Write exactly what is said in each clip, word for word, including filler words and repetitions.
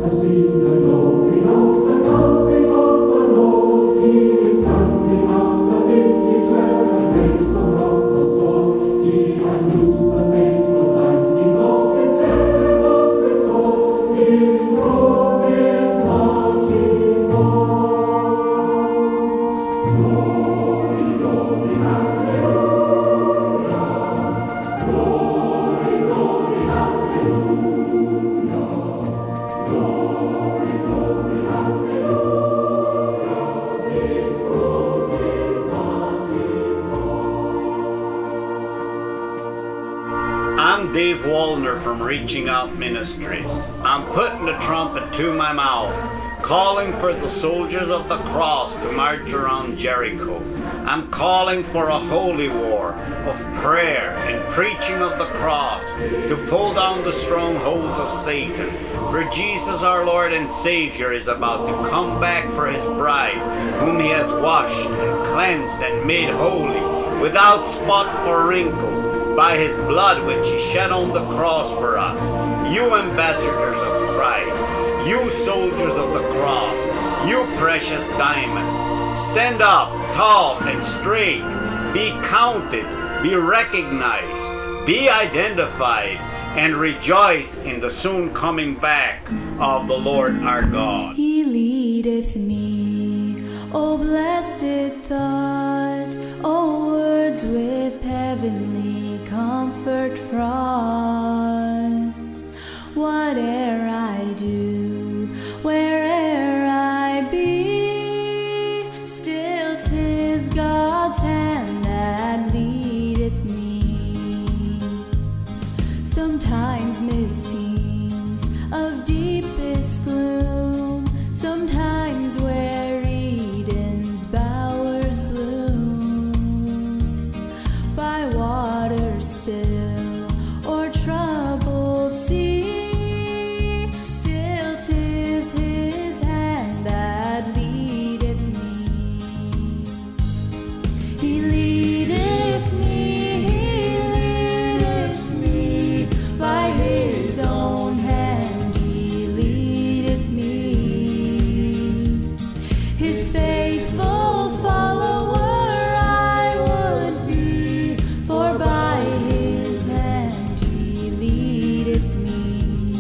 I'm Dave Wallner from Reaching Out Ministries. I'm putting the trumpet to my mouth, calling for the soldiers of the cross to march around Jericho. I'm calling for a holy war of prayer and preaching of the cross to pull down the strongholds of Satan. For Jesus our Lord and Savior is about to come back for his bride, whom he has washed and cleansed and made holy, without spot or wrinkle, by his blood which he shed on the cross for us. You ambassadors of Christ, you soldiers of the cross, you precious diamonds, stand up tall and straight, be counted, be recognized, be identified, and rejoice in the soon coming back of the Lord our God. He leadeth me, O blessed thought, O words with heavenly comfort fraught. Whate'er I do, where'er I be, still 'tis God's hand that leadeth me. Sometimes mid scenes of deepest gloom, sometimes where Eden's bowers bloom, by water still or troubled sea, still 'tis his hand that leadeth me. He leadeth me, he leadeth me, by his own hand he leadeth me. His faithful follower I would be, for by his hand he leadeth me.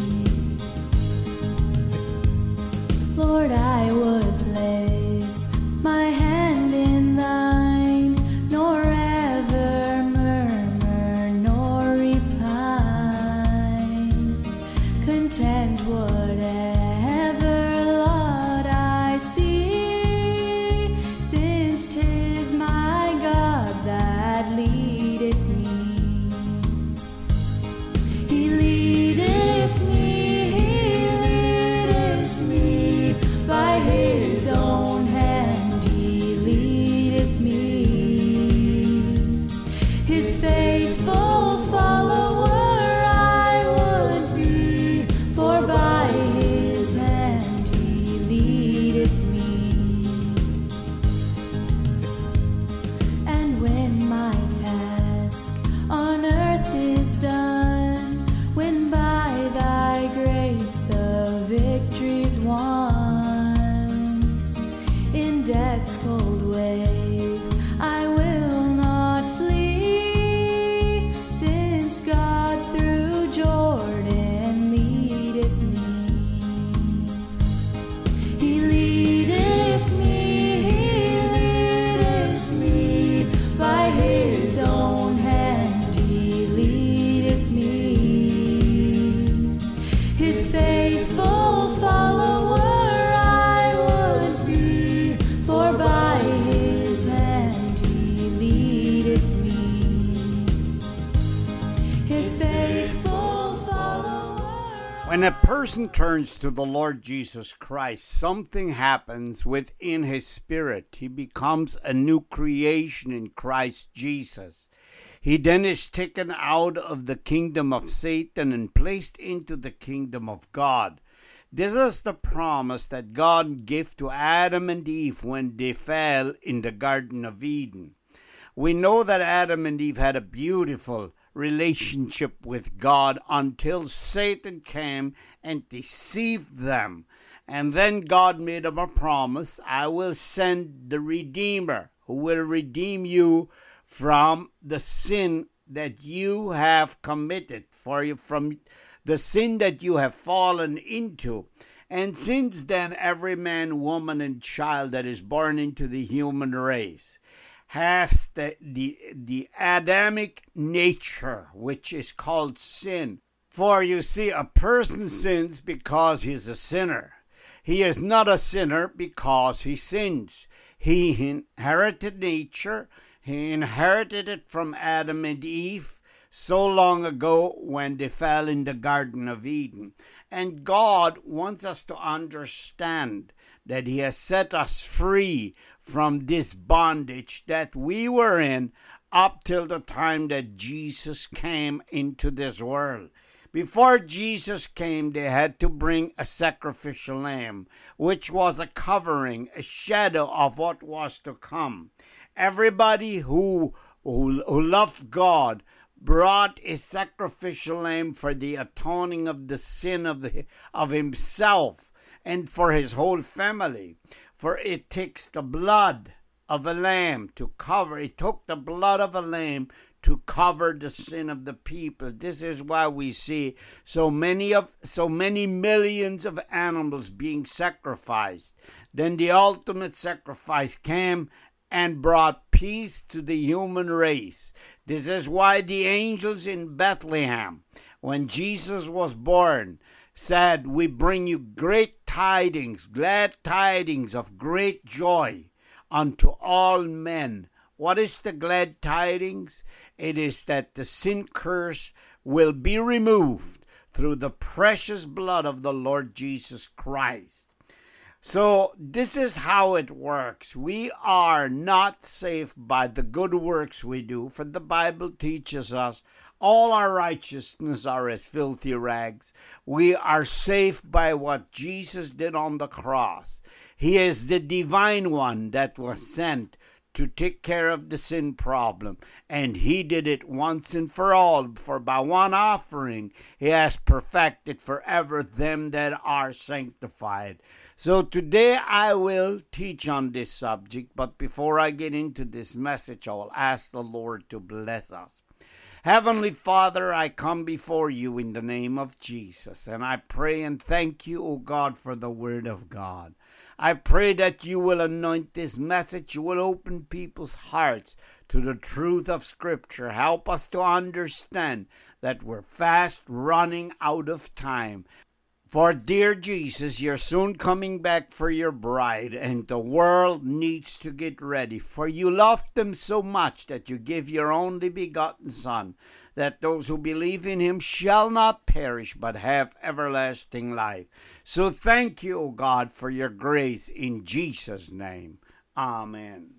Lord, I would place my hand in thine, nor ever murmur nor repine, content whatever lot I see, since 'tis my God that leadeth me. He leadeth me, he leadeth me, by his own hand he leadeth me. His faithful follower I would be, for by his hand he leadeth me. And when my task on earth is done, when by thy grace the victory's won, in death's cold wave I will not flee, since God through Jordan leadeth me. He leadeth me, he leadeth me, by his own hand he leadeth me. His faithful follower I would be, for by his hand he leadeth me. His faithful follower. When a person turns to the Lord Jesus Christ, something happens within his spirit. He becomes a new creation in Christ Jesus. He then is taken out of the kingdom of Satan and placed into the kingdom of God. This is the promise that God gave to Adam and Eve when they fell in the Garden of Eden. We know that Adam and Eve had a beautiful relationship with God until Satan came and deceived them. And then God made them a promise: I will send the Redeemer who will redeem you from the sin that you have committed, for you from the sin that you have fallen into. And since then, every man, woman, and child that is born into the human race has the, the, the Adamic nature, which is called sin. For you see, a person sins because he's a sinner. He is not a sinner because he sins. He inherited nature. He inherited it from Adam and Eve so long ago when they fell in the Garden of Eden. And God wants us to understand that He has set us free from this bondage that we were in up till the time that Jesus came into this world. Before Jesus came, they had to bring a sacrificial lamb, which was a covering, a shadow of what was to come. Everybody who, who, who loved God brought a sacrificial lamb for the atoning of the sin of, the, of himself and for his whole family. For it takes the blood of a lamb to cover. It took the blood of a lamb to cover the sin of the people. This is why we see so many of so many millions of animals being sacrificed. Then the ultimate sacrifice came and brought peace to the human race. This is why the angels in Bethlehem, when Jesus was born, said, we bring you great tidings, glad tidings of great joy unto all men. What is the glad tidings? It is that the sin curse will be removed through the precious blood of the Lord Jesus Christ. So this is how it works. We are not saved by the good works we do, for the Bible teaches us all our righteousness are as filthy rags. We are saved by what Jesus did on the cross. He is the divine one that was sent to take care of the sin problem. And He did it once and for all. For by one offering, He has perfected forever them that are sanctified. So today I will teach on this subject. But before I get into this message, I will ask the Lord to bless us. Heavenly Father, I come before you in the name of Jesus. And I pray and thank you, O God, for the word of God. I pray that you will anoint this message. You will open people's hearts to the truth of Scripture. Help us to understand that we're fast running out of time. For, dear Jesus, you're soon coming back for your bride, and the world needs to get ready. For you loved them so much that you give your only begotten Son, that those who believe in Him shall not perish, but have everlasting life. So thank you, O God, for your grace in Jesus' name. Amen.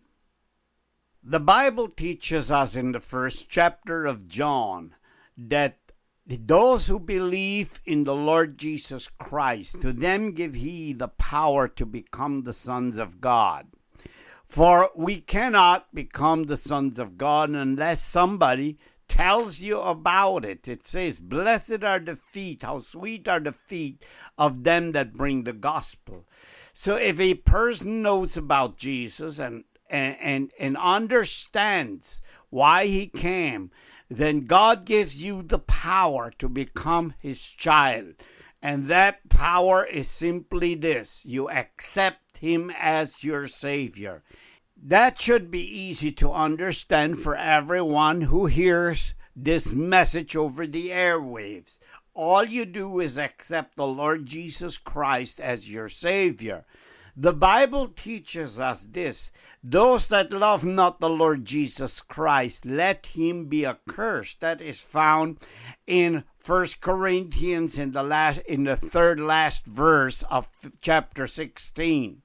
The Bible teaches us in the first chapter of John that those who believe in the Lord Jesus Christ, to them give He the power to become the sons of God. For we cannot become the sons of God unless somebody tells you about it. It says, blessed are the feet, how sweet are the feet of them that bring the gospel. So if a person knows about Jesus and and and, and understands why He came, then God gives you the power to become His child. And that power is simply this: you accept Him as your Savior. That should be easy to understand for everyone who hears this message over the airwaves. All you do is accept the Lord Jesus Christ as your Savior. The Bible teaches us this: those that love not the Lord Jesus Christ, let him be accursed. That is found in First Corinthians in the last, in the third last verse of chapter sixteen.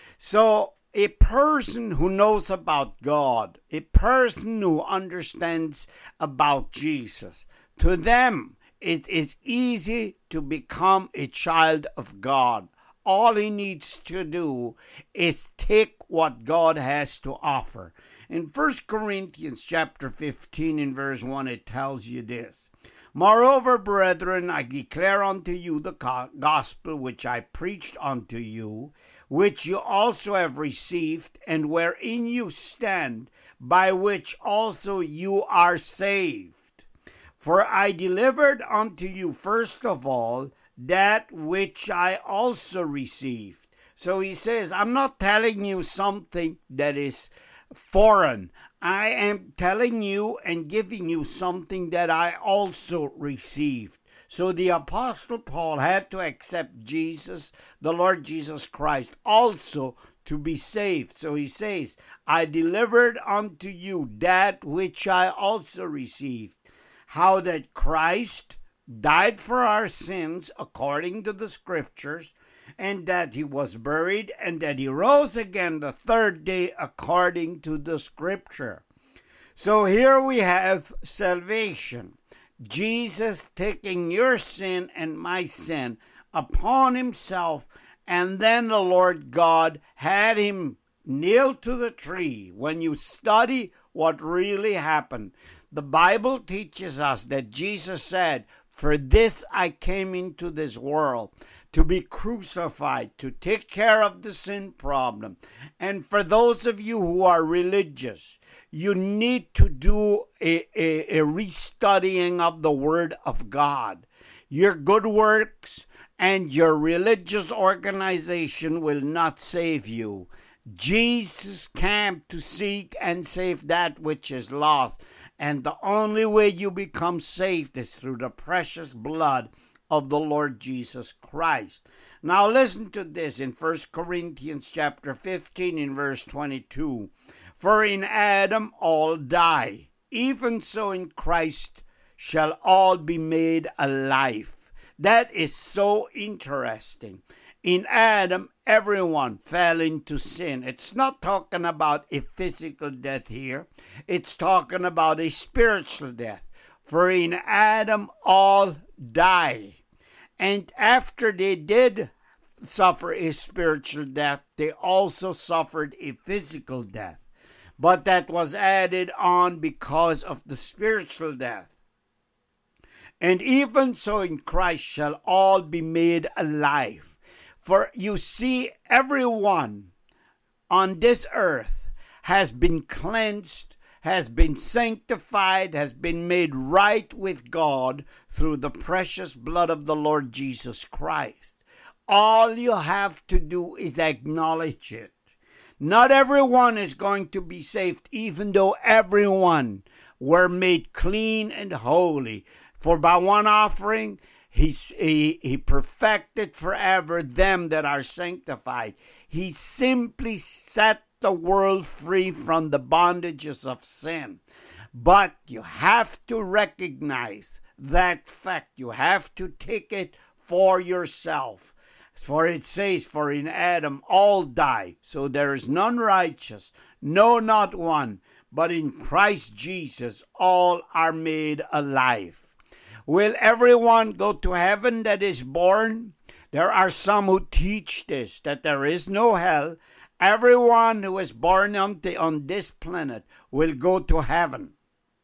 So a person who knows about God, a person who understands about Jesus, to them it is easy to become a child of God. All he needs to do is take what God has to offer. In First Corinthians chapter fifteen in verse one, it tells you this. Moreover, brethren, I declare unto you the gospel which I preached unto you, which you also have received, and wherein you stand, by which also you are saved. For I delivered unto you first of all that which I also received. So he says, I'm not telling you something that is foreign. I am telling you and giving you something that I also received. So the Apostle Paul had to accept Jesus, the Lord Jesus Christ, also to be saved. So he says, I delivered unto you that which I also received, how that Christ died for our sins according to the Scriptures, and that he was buried, and that he rose again the third day according to the Scripture. So here we have salvation. Jesus taking your sin and my sin upon himself, and then the Lord God had him nailed to the tree. When you study what really happened, the Bible teaches us that Jesus said, for this I came into this world, to be crucified, to take care of the sin problem. And for those of you who are religious, you need to do a, a, a restudying of the Word of God. Your good works and your religious organization will not save you. Jesus came to seek and save that which is lost. And the only way you become saved is through the precious blood of the Lord Jesus Christ. Now listen to this in First Corinthians chapter fifteen in verse twenty-two. For in Adam all die, even so in Christ shall all be made alive. That is so interesting. In Adam, everyone fell into sin. It's not talking about a physical death here. It's talking about a spiritual death. For in Adam all die. And after they did suffer a spiritual death, they also suffered a physical death. But that was added on because of the spiritual death. And even so in Christ shall all be made alive. For you see, everyone on this earth has been cleansed, has been sanctified, has been made right with God through the precious blood of the Lord Jesus Christ. All you have to do is acknowledge it. Not everyone is going to be saved, even though everyone were made clean and holy. For by one offering, He, he, he perfected forever them that are sanctified. He simply set the world free from the bondages of sin. But you have to recognize that fact. You have to take it for yourself. For it says, for in Adam all die, so there is none righteous, no, not one. But in Christ Jesus all are made alive. Will everyone go to heaven that is born? There are some who teach this, that there is no hell. Everyone who is born on, the, on this planet will go to heaven.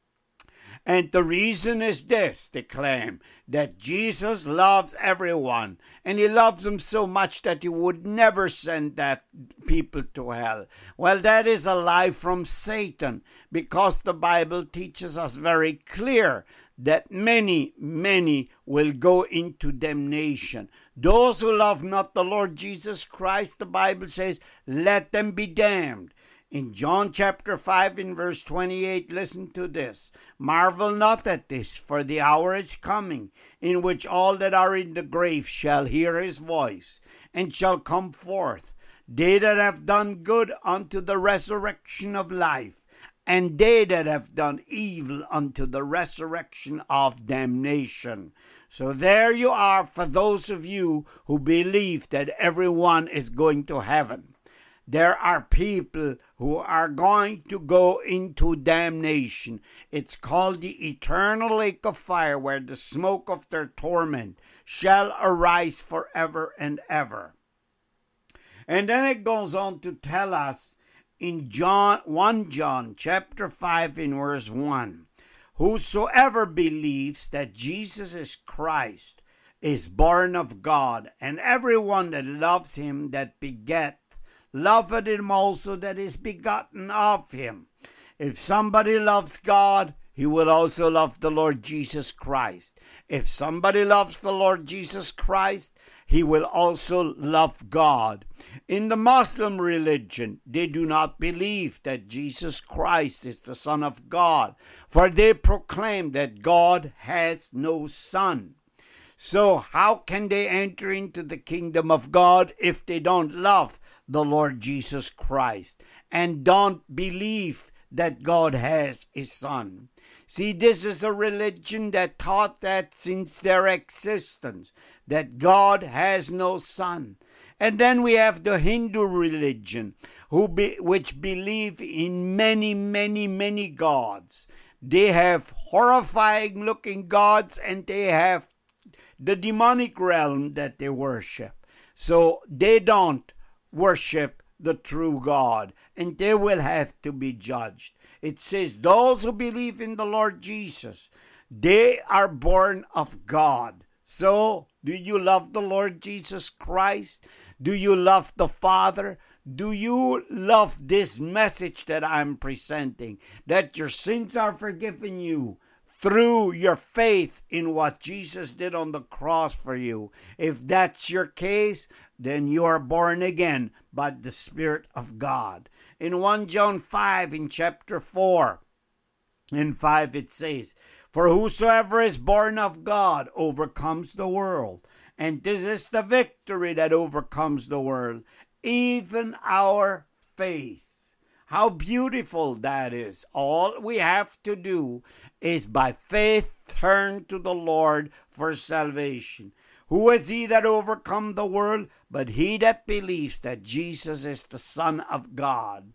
And the reason is this, they claim, that Jesus loves everyone. And he loves them so much that he would never send that people to hell. Well, that is a lie from Satan, because the Bible teaches us very clear that many, many will go into damnation. Those who love not the Lord Jesus Christ, the Bible says, let them be damned. In John chapter five, in verse twenty-eight, listen to this. Marvel not at this, for the hour is coming, in which all that are in the grave shall hear his voice, and shall come forth, they that have done good unto the resurrection of life, and they that have done evil unto the resurrection of damnation. So there you are for those of you who believe that everyone is going to heaven. There are people who are going to go into damnation. It's called the eternal lake of fire, where the smoke of their torment shall arise forever and ever. And then it goes on to tell us in John First John chapter five in verse one. Whosoever believes that Jesus is Christ is born of God, and everyone that loves him that begetteth loveth him also that is begotten of him. If somebody loves God, he will also love the Lord Jesus Christ. If somebody loves the Lord Jesus Christ, he will also love God. In the Muslim religion, they do not believe that Jesus Christ is the Son of God, for they proclaim that God has no son. So how can they enter into the kingdom of God if they don't love the Lord Jesus Christ and don't believe that God has a son? See, this is a religion that taught that since their existence, that God has no son. And then we have the Hindu religion, who be, which believe in many, many, many gods. They have horrifying looking gods, and they have the demonic realm that they worship. So they don't worship the true God, and they will have to be judged. It says those who believe in the Lord Jesus, they are born of God. So, do you love the Lord Jesus Christ? Do you love the Father? Do you love this message that I'm presenting? That your sins are forgiven you through your faith in what Jesus did on the cross for you. If that's your case, then you are born again by the Spirit of God. In First John five, in chapter four, in five it says, for whosoever is born of God overcomes the world. And this is the victory that overcomes the world, even our faith. How beautiful that is. All we have to do is by faith turn to the Lord for salvation. Who is he that overcome the world? But he that believes that Jesus is the Son of God.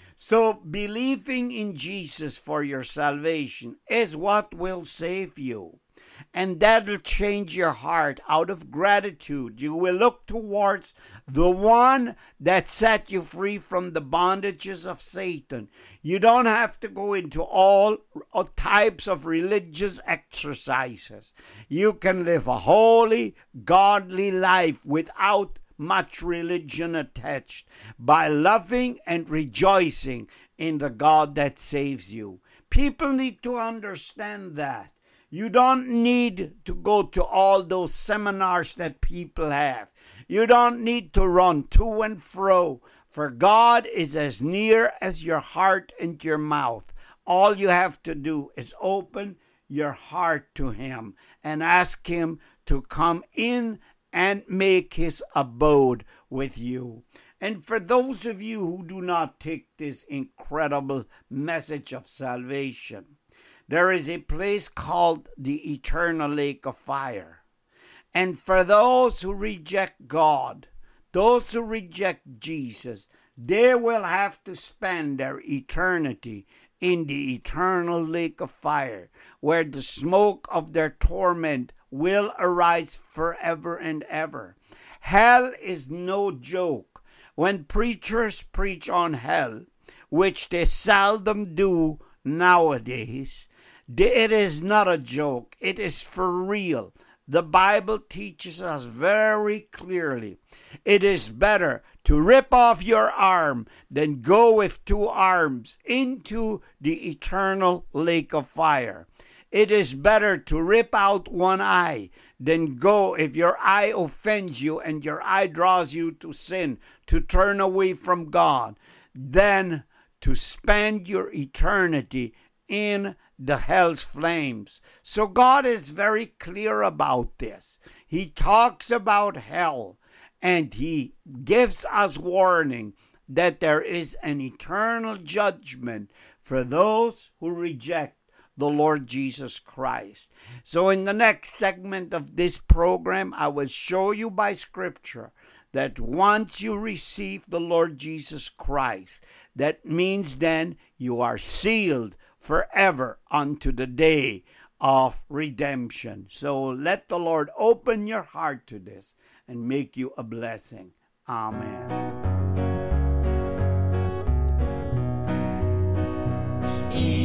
So believing in Jesus for your salvation is what will save you. And that'll change your heart. Out of gratitude, you will look towards the one that set you free from the bondages of Satan. You don't have to go into all types of religious exercises. You can live a holy, godly life without much religion attached by loving and rejoicing in the God that saves you. People need to understand that. You don't need to go to all those seminars that people have. You don't need to run to and fro, for God is as near as your heart and your mouth. All you have to do is open your heart to him and ask him to come in and make his abode with you. And for those of you who do not take this incredible message of salvation, there is a place called the eternal lake of fire. And for those who reject God, those who reject Jesus, they will have to spend their eternity in the eternal lake of fire, where the smoke of their torment will arise forever and ever. Hell is no joke. When preachers preach on hell, which they seldom do nowadays, it is not a joke. It is for real. The Bible teaches us very clearly. It is better to rip off your arm than go with two arms into the eternal lake of fire. It is better to rip out one eye than go, if your eye offends you and your eye draws you to sin, to turn away from God, than to spend your eternity in the hell's flames. So God is very clear about this. He talks about hell, and he gives us warning that there is an eternal judgment for those who reject the Lord Jesus Christ. So in the next segment of this program, I will show you by scripture that once you receive the Lord Jesus Christ, that means then you are sealed forever unto the day of redemption. So let the Lord open your heart to this and make you a blessing. Amen.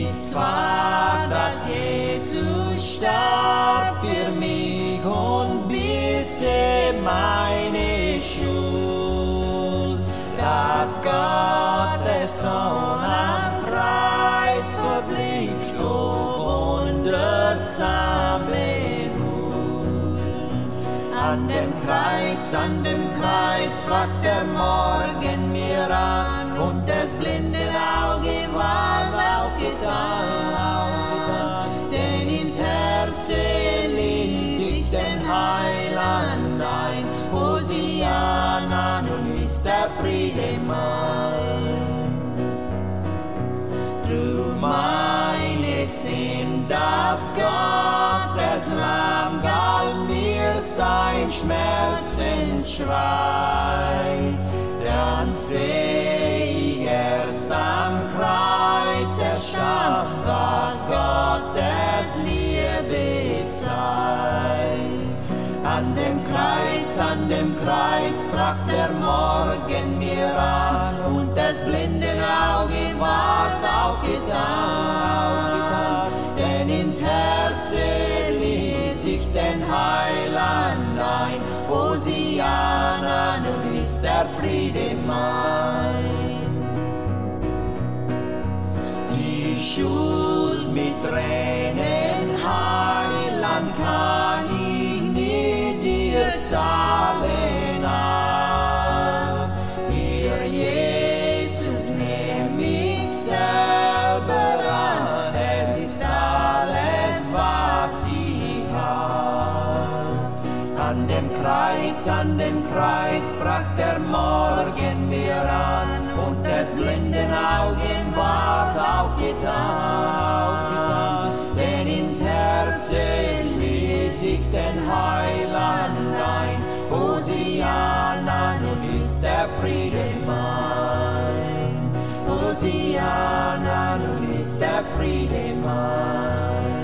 ist wahr, dass Jesus starb für mich und biste meine Schuld. Dass Gott der Sohn am Kreuz verblickt, o wundersame Huld. An dem Kreuz, an dem Kreuz brach der Morgen mir an und das blinde Auge war aufgetan, aufgetan. Denn ins Herz ließ ich den Heiland ein, Hosianna, nun ist der Friede mein. Drum meine Sinn, dass Gott das Lamm galt mir sein Schmerzensschrei. Dann seh ich erst am Kreuz erstand, was Gottes Liebe sei. An dem Kreuz, an dem Kreuz brach der Morgen mir an und das blinde Auge ward aufgetan, aufgetan. Denn ins Herz ließ ich den Heiland ein, Hosianna, nun ist der Friede mein. Die Schuld mit Tränen, Heiland, kann ich nie dir zahlen ab. Hier, Jesus, nehm mich selber an, es ist alles, was ich hab. An dem Kreuz, an dem Kreuz brach der Morgen mir an und das blinde Augen ward aufgetan, aufgetan. Denn ins Herz ließ ich den Heiland ein, Hosianna, nun ist der Friede mein. Hosianna, nun ist der Friede mein.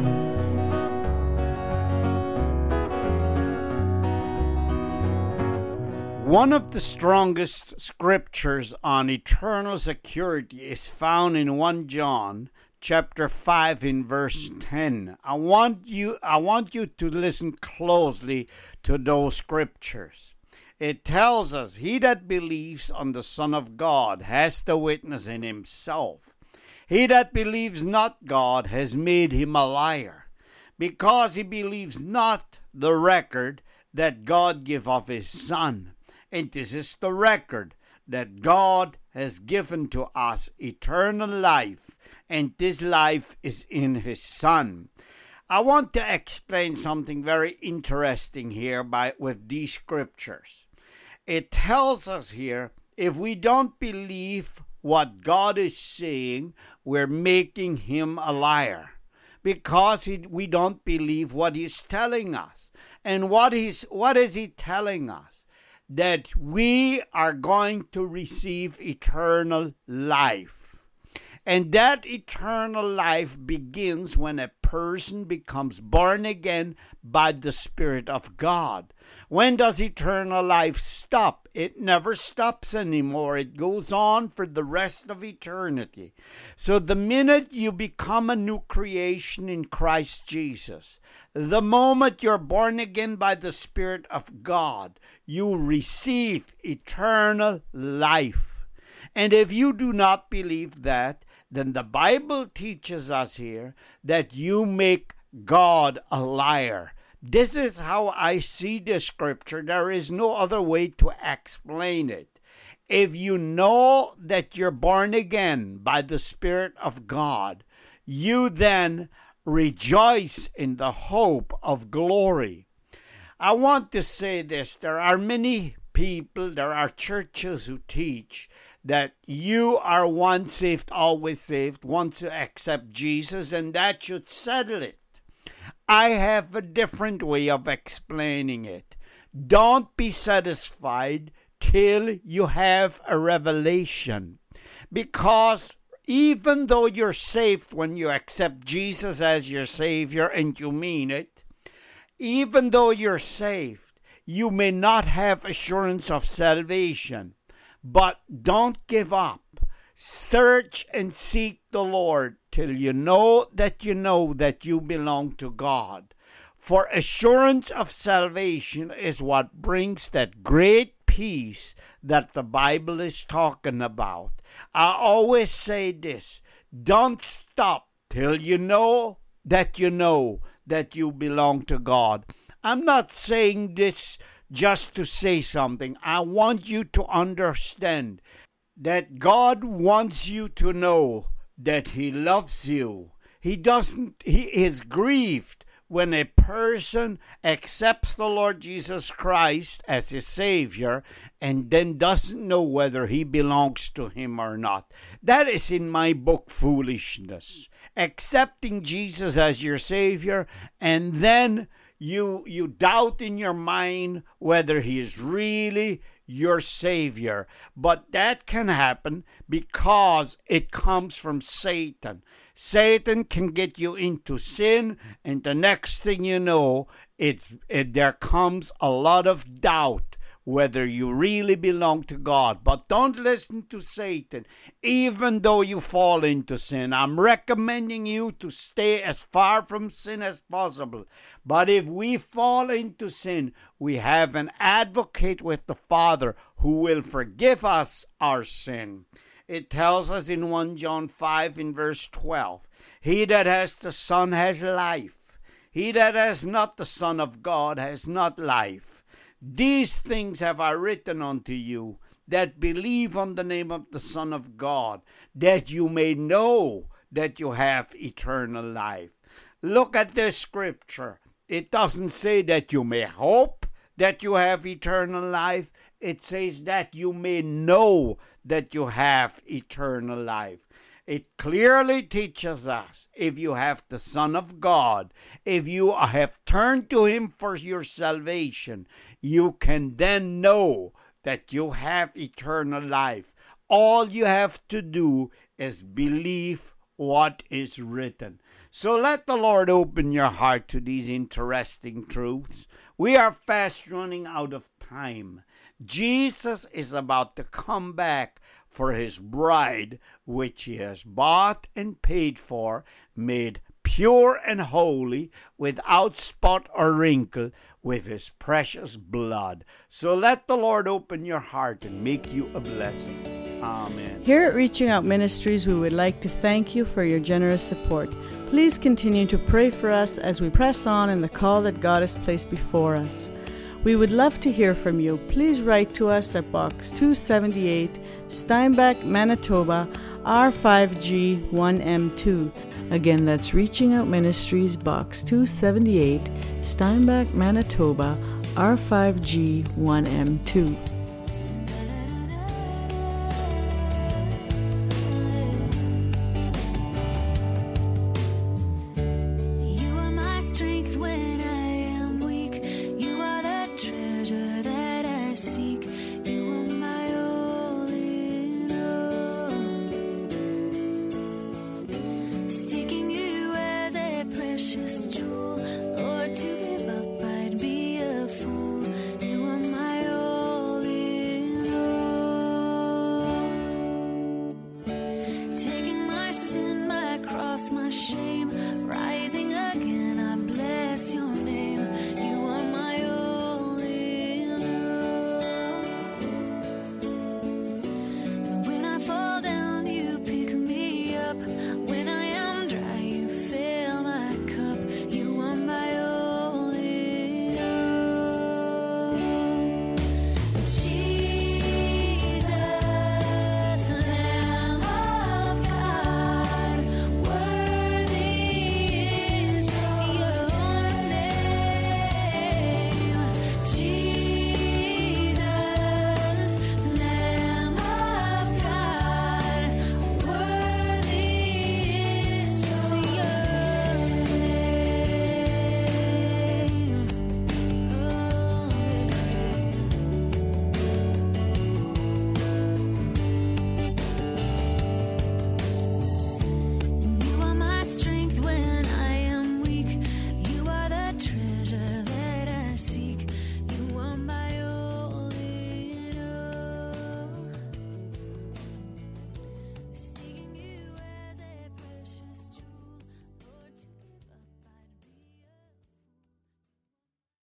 One of the strongest scriptures on eternal security is found in First John chapter five in verse ten. I want you I want you to listen closely to those scriptures. It tells us, he that believes on the Son of God has the witness in himself. He that believes not God has made him a liar, because he believes not the record that God give of his Son. And this is the record, that God has given to us eternal life, and this life is in his Son. I want to explain something very interesting here by with these scriptures. It tells us here, if we don't believe what God is saying, we're making him a liar, because he, we don't believe what he's telling us. And what he's, what is he telling us? That we are going to receive eternal life. And that eternal life begins when a person becomes born again by the Spirit of God. When does eternal life stop? It never stops anymore. It goes on for the rest of eternity. So the minute you become a new creation in Christ Jesus, the moment you're born again by the Spirit of God, you receive eternal life. And if you do not believe that, then the Bible teaches us here that you make God a liar. This is how I see the scripture. There is no other way to explain it. If you know that you're born again by the Spirit of God, you then rejoice in the hope of glory. I want to say this. There are many people, there are churches who teach that you are once saved, always saved, once you accept Jesus, and that should settle it. I have a different way of explaining it. Don't be satisfied till you have a revelation. Because even though you're saved when you accept Jesus as your Savior and you mean it, even though you're saved, you may not have assurance of salvation. But don't give up. Search and seek the Lord till you know that you know that you belong to God. For assurance of salvation is what brings that great peace that the Bible is talking about. I always say this: don't stop till you know that you know that you belong to God. I'm not saying this just to say something. I want you to understand that God wants you to know that He loves you. He doesn't, He is grieved when a person accepts the Lord Jesus Christ as his Savior and then doesn't know whether he belongs to Him or not. That is in my book, foolishness. Accepting Jesus as your Savior, and then you you doubt in your mind whether He is really your Savior. But that can happen because it comes from Satan. Satan can get you into sin, and the next thing you know, it's it, there comes a lot of doubt whether you really belong to God. But don't listen to Satan. Even though you fall into sin, I'm recommending you to stay as far from sin as possible. But if we fall into sin, we have an advocate with the Father who will forgive us our sin. It tells us in First John five in verse twelve, he that has the Son has life. He that has not the Son of God has not life. These things have I written unto you that believe on the name of the Son of God, that you may know that you have eternal life. Look at this scripture. It doesn't say that you may hope that you have eternal life. It says that you may know that you have eternal life. It clearly teaches us, if you have the Son of God, if you have turned to Him for your salvation, you can then know that you have eternal life. All you have to do is believe what is written. So let the Lord open your heart to these interesting truths. We are fast running out of time. Jesus is about to come back for His bride, which He has bought and paid for, made pure and holy, without spot or wrinkle, with His precious blood. So let the Lord open your heart and make you a blessing. Amen. Here at Reaching Out Ministries, we would like to thank you for your generous support. Please continue to pray for us as we press on in the call that God has placed before us. We would love to hear from you. Please write to us at Box two seventy-eight, Steinbach, Manitoba, R five G one M two. Again, that's Reaching Out Ministries, Box two seventy-eight, Steinbach, Manitoba, R five G one M two.